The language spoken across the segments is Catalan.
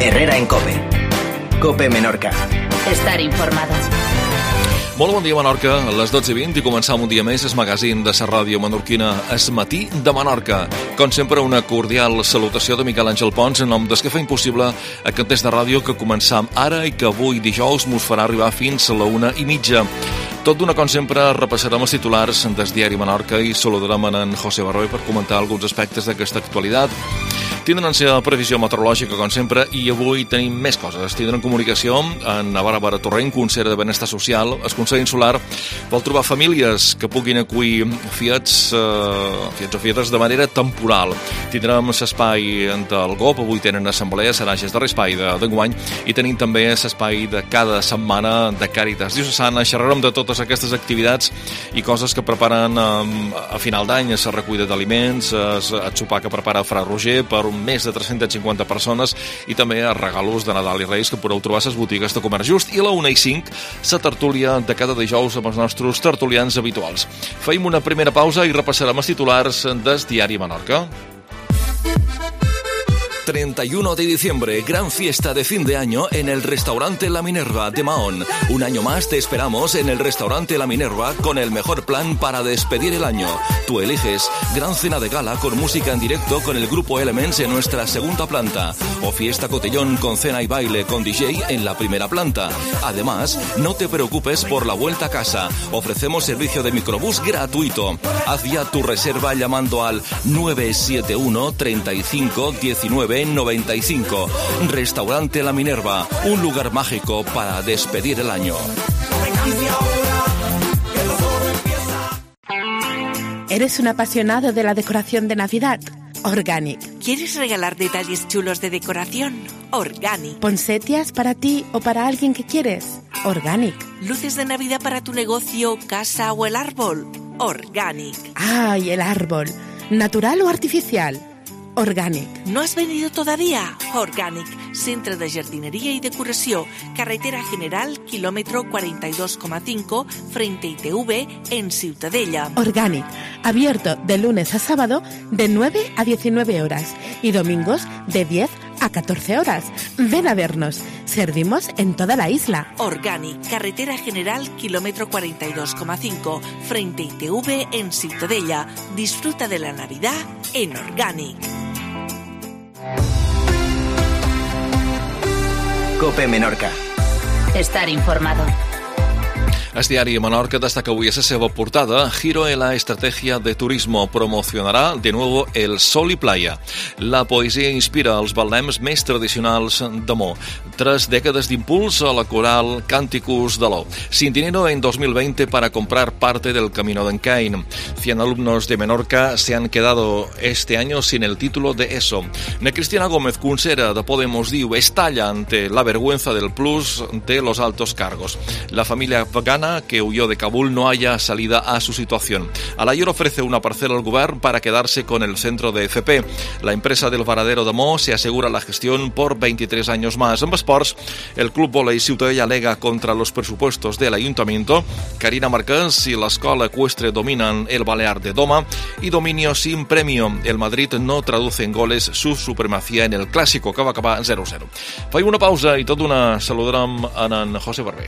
Herrera en COPE. COPE Menorca. Estar informado. Molt bon dia, Menorca. A les 12:20 i començar un dia més el magazín de la ràdio menorquina Es Matí de Menorca. Com sempre, una cordial salutació de Miquel Àngel Pons en nom dels que fa impossible aquest test de ràdio que començam ara i que avui dijous mos farà arribar fins a la 1:30. Tot d'una, com sempre, repassarem els titulars del diari Menorca i saludarem en José Barroy per comentar alguns aspectes d'aquesta actualitat. Tindran la previsió meteorològica, com sempre, i avui tenim més coses. Tindran comunicació en Bàrbara Torrent, consellera de Benestar Social. El Consell Insular vol trobar famílies que puguin acollir fiets o fietes de manera temporal. Tindrem l'espai del GOP, avui tenen assemblea, serà el darrer espai d'enguany, i tenim també l'espai de cada setmana de Càritas Diocesana. Xerrarem de totes aquestes activitats i coses que preparen a final d'any, la recollida d'aliments, el sopar que prepara Fra Roger per més de 350 persones i també els regalos de Nadal i Reis que podeu trobar a les botigues de Comerç Just, i a la 1:05 la tertúlia de cada dijous amb els nostres tertulians habituals. Feim una primera pausa i repassarem els titulars del diari Menorca. 31 de diciembre, gran fiesta de fin de año en el restaurante La Minerva de Mahón. Un año más te esperamos en el restaurante La Minerva con el mejor plan para despedir el año. Tú eliges gran cena de gala con música en directo con el grupo Elements en nuestra segunda planta, o fiesta cotillón con cena y baile con DJ en la primera planta. Además, no te preocupes por la vuelta a casa. Ofrecemos servicio de microbús gratuito. Haz ya tu reserva llamando al 971 35 19 95. Restaurante La Minerva, un lugar mágico para despedir el año. ¿Eres un apasionado de la decoración de Navidad? Organic. ¿Quieres regalar detalles chulos de decoración? Organic. ¿Poinsettias para ti o para alguien que quieres? Organic. ¿Luces de Navidad para tu negocio, casa o el árbol? Organic. ¡Ay, el árbol! ¿Natural o artificial? Organic. ¿No has venido todavía? Organic, Centre de Jardinería y Decoració, Carretera General, kilómetro 42,5, frente a ITV, en Ciutadella. Organic, abierto de lunes a sábado de 9 a 19 horas y domingos de 10 a 14 horas. Ven a vernos. Servimos en toda la isla. Organic, Carretera General, kilómetro 42,5, frente a ITV, en Ciutadella. Disfruta de la Navidad en Organic. COPE Menorca. Estar informado. El diari Menorca destaca avui a la seva portada: Giro en la estrategia de turismo, promocionarà de nuevo el sol y playa. La poesia inspira els balnems més tradicionals d'Amó. 3 décadas de impulso a la coral Cánticos de l'O. Sin dinero en 2020 para comprar parte del Camino de Encain. 100 alumnos de Menorca se han quedado este año sin el título de ESO. Na Cristina Gómez, consellera de Podemos, diu: estalla ante la vergüenza del plus de los altos cargos. La familia afgana que huyó de Kabul no haya salida a su situación. Alayor ofrece una parcela al gobierno para quedarse con el centro de FP. La empresa del Varadero de Mo se asegura la gestión por 23 años más. En esports, el Club Volei Ciutadella alega contra los presupuestos del ayuntamiento. Karina Marqués y la escuela ecuestre dominan el Balear de Doma y dominio sin premio. El Madrid no traduce en goles su supremacía en el clásico que va acabar 0-0. Faig una pausa i tot d'una saludarem en José Barber.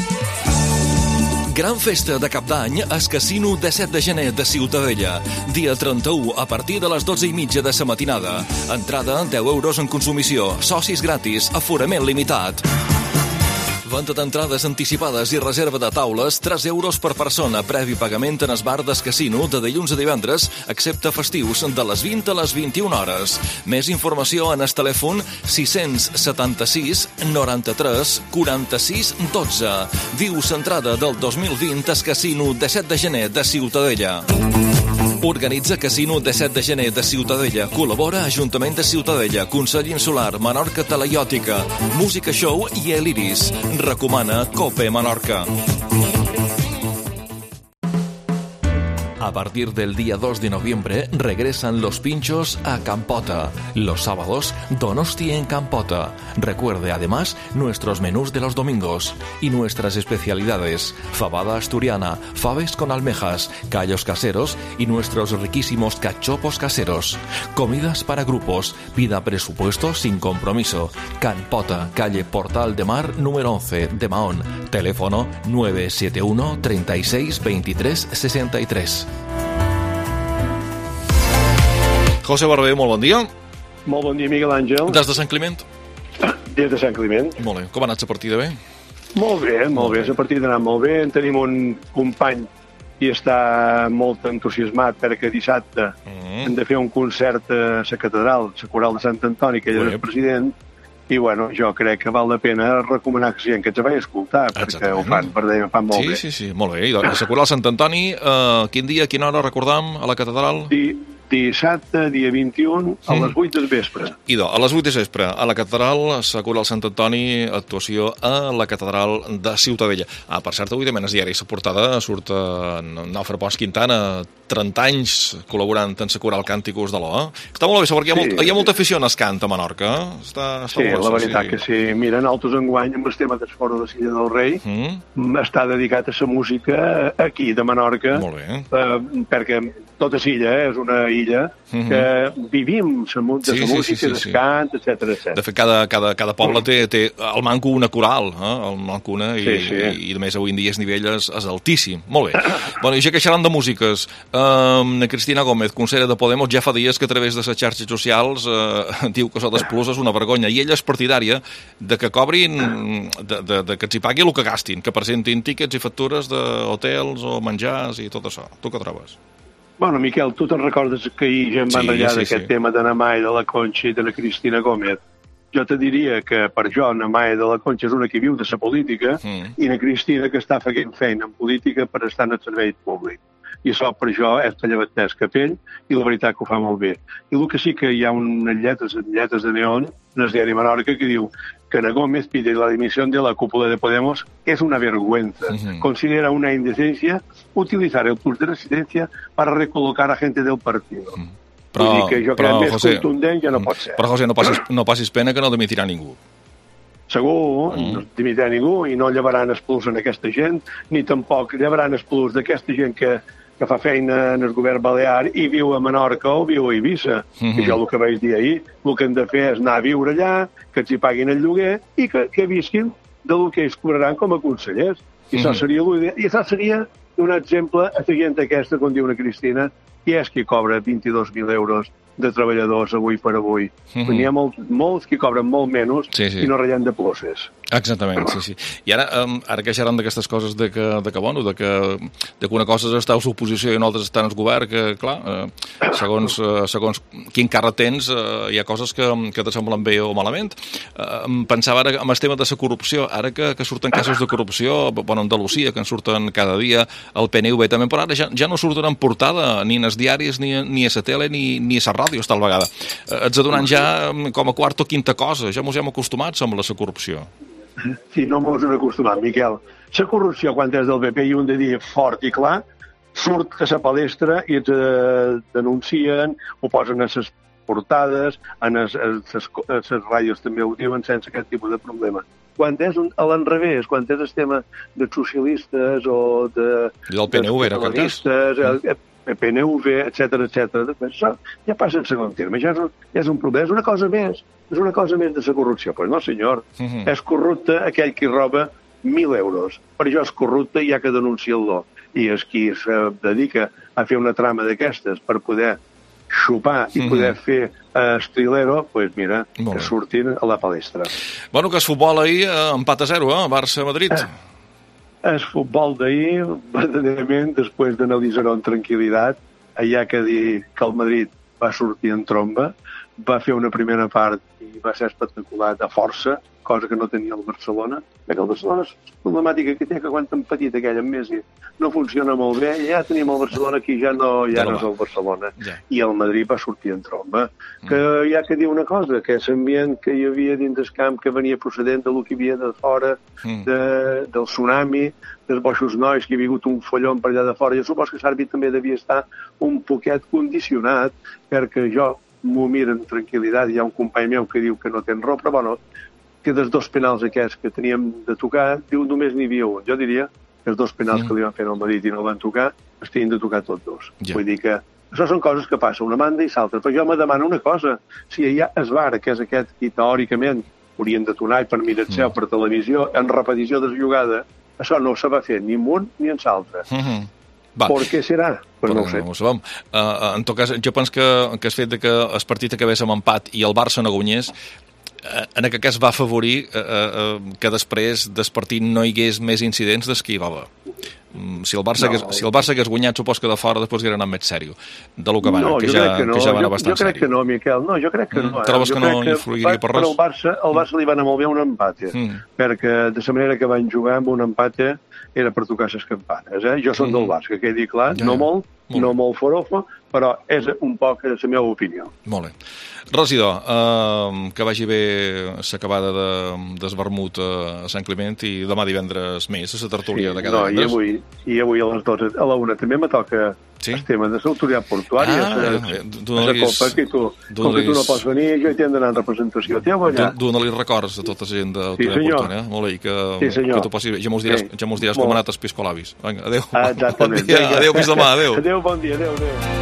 Gran festa de cap d'any al Casino de 7 de gener de Ciutadella. Dia 31 a partir de les 12:30 de la matinada. Entrada 10 euros en consumició. Socis gratis. Aforament limitat. Venda d'entrades anticipades i reserva de taules, 3 euros per persona, previ pagament en el bar del Casino de dilluns a divendres, excepte festius, de les 20 a les 21 hores. Més informació en el telèfon 676 93 46 12. Viu l'entrada del 2020 al Casino de 7 de gener de Ciutadella. Organitza Casino de 7 de gener de Ciutadella. Col·labora Ajuntament de Ciutadella, Consell Insular, Menorca Talaiòtica, Música Show i El Iris. Recomana COPE Menorca. A partir del día 2 de noviembre regresan los pinchos a Campota. Los sábados, Donosti en Campota. Recuerde además nuestros menús de los domingos y nuestras especialidades: fabada asturiana, faves con almejas, callos caseros y nuestros riquísimos cachopos caseros. Comidas para grupos. Pida presupuesto sin compromiso. Campota, calle Portal de Mar número 11 de Mahón. Teléfono 971 36 23 63. José Barber, molt bon dia. Molt bon dia, Miguel Àngel. Des de Sant Climent? Des de Sant Climent. Molt bé. Com ha anat la partida, bé? Molt bé. La partida ha anat molt bé. En tenim un company i està molt entusiasmat perquè dissabte hem de fer un concert a la catedral, la coral de Sant Antoni, que ell és el president, i bueno, jo crec que val la pena recomanar que gent que ens vagi a escoltar, perquè ho fan molt bé. Sí, molt bé. I la coral Sant Antoni, quin dia, quina hora recordam a la catedral? Dissabte, dia 21, a les 8 del vespre. Idò, a les 8 de vespre, a la catedral, la coral Sant Antoni, actuació a la catedral de Ciutadella. Per cert, avui també en el diari la portada surt Nofre Pons Quintana, 30 anys col·laborant en la coral Cànticos de l'O. Està molt bé, perquè hi ha molta afició en el cant a Menorca. Sí, la veritat que sí. Mira, nosaltres enguany, amb el tema del Foro de Silla del Rei, està dedicat a la música aquí, de Menorca, perquè tota Silla és una illa que vivim de la música, del cant, etc. De fet, cada poble té al manco una coral, al manco una, i a més avui en dia el nivell és altíssim. Molt bé. Bueno, i ja que xerrant de músiques, Cristina Gómez, consellera de Podemos, ja fa dies que a través de les xarxes socials diu que això dels plus és una vergonya, i ella és partidària de que cobrin, de que els hi pagui el que gastin, que presentin tíquets i factures d'hotels o menjars i tot això. Tu què trobes? Bueno, Miquel, tu te'n recordes que ahir ja em van ratllar d'aquest tema de Namai, de la Conxa i de la Cristina Gómez? Jo te diria que per jo Namai de la Conxa és una que viu de la política i la Cristina que està fent feina en política per estar en el servei públic. I això per jo és tallabatès capell i la veritat que ho fa molt bé. I el que sí que hi ha unes lletres de neón en el diari Menorca que diu que Ana Gómez pide la dimisión de la cúpula de Podemos, que es una vergüenza. Considera una indecencia utilizar el plus de residencia para recolocar a gente del partido. Vull dir que jo crec més contundent ja no pot ser. Però, José, no passis pena que no dimitirà ningú. Segur, no dimitirà ningú i no llevaran els plus en aquesta gent, ni tampoc llevaran els plus d'aquesta gent que fa feina en el govern balear i viu a Menorca o viu a Eivissa. I jo el que vaig dir ahir, el que hem de fer és anar a viure allà, que els hi paguin el lloguer i que visquin del que ells cobraran com a consellers. I això seria l'ideal. I això seria un exemple a la gent aquesta, com diu una Cristina, qui és qui cobra 22.000 euros de treballadors avui per avui. N'hi ha molts que cobren molt menys i no ratllen de pluses. Exactament, sí. I ara que xerran d'aquestes coses de que una cosa és estar a l'oposició i una altra estar en el govern, que, clar, segons quin càrrec tens, hi ha coses que te semblen bé o malament. Pensava ara en el tema de la corrupció, ara que surten casos de corrupció, bueno, a Andalusia, que en surten cada dia, el PNV també, però ara ja no surten en portada ni en els diaris, ni a la tele, ni a la ràdio, tal vegada. Ets adonant ja com a quarta o quinta cosa, ja mos hem acostumat, sembla, a la corrupció. Sí, no mos hem acostumat, Miquel. La corrupció, quan és del PP i un de dir fort i clar, surt a la palestra i et denuncien, ho posen a les portades, a les ràdios també ho diuen sense aquest tipus de problema. Quan és a l'enrevés, quan és el tema de socialistes o de... I del PNV era aquest cas? PNV, etc. Això ja passa en segon terme, ja és un problema, és una cosa més de la corrupció. Però no, senyor, és corrupte aquell qui roba 1.000 euros. Per això és corrupte i hi ha que denunciar-lo. I és qui es dedica a fer una trama d'aquestes per poder xupar i poder fer estrilero, doncs mira, que surtin a la palestra. Bueno, que es futbol ahir, empat a 0, Barça-Madrid. El futbol d'ahir, verdaderament, després d'analitzar-ho amb tranquil·litat, hi ha que dir que el Madrid va sortir en tromba, va fer una primera part i va ser espectacular de força, cosa que no tenia el Barcelona, perquè el Barcelona és la problemàtica que té, que quan tan petit aquell amb Messi no funciona molt bé, ja tenim el Barcelona aquí, ja no és el Barcelona. I el Madrid va sortir en tromba. Que hi ha que dir una cosa, que l'ambient que hi havia dins del camp, que venia procedent del que hi havia de fora, del tsunami, dels boixos nois, que hi havia hagut un follon per allà de fora, jo supos que l'àrbit també devia estar un poquet condicionat, perquè jo m'ho miro amb tranquil·litat, hi ha un company meu que diu que no ten raó, però bueno, que dels 2 penals aquests que teníem de tocar, diu només n'hi havia un. Jo diria que els 2 penals que li van fer al Madrid i no el van tocar, es tenien de tocar tots 2. Vull dir que això són coses que passen, una banda i l'altra, però jo me demano una cosa, si hi ha el VAR, que és aquest que teòricament haurien de donar per mirar-se per televisió, en repetició de la jugada, això no se va fer ni en un ni en l'altre. Per què serà? Pues no ho sé. En tot cas, jo penso que el fet que el partit acabés amb empat i el Barça no guanyés, en aquest cas va afavorir que després del partit no hi hagués més incidents des que hi va haver. Si el Barça hagués guanyat, supos que de fora després hauria anat més sèrio de lo que va anar, que ja va anar bastant sèrio. Jo crec que no, Miquel, jo crec que no. Trobes que no influiria per res? Però al Barça li va anar molt bé un empat, perquè de la manera que van jugar amb un empat era per tocar les campanes. Jo som del Barça, que quedi clar, no molt forofo, però és un poc la meva opinió. Molt bé. Regidor, que vagi bé l'acabada del vermut a Sant Climent i demà divendres més, a la tertúlia de cada divendres. I avui a les 12, a la 1 també me toca el tema de l'autoritat portuària, la copa, que tu no pots venir, jo hi tinc d'anar en representació teva allà. Dóna-li records a tota la gent d'autoritat portuària. Molt bé, que tu passis bé. Ja mos diràs com ha anat els piscolabis. Vinga, adéu. Exactament. Adéu, fins demà, adéu. Adéu, bon dia, adéu.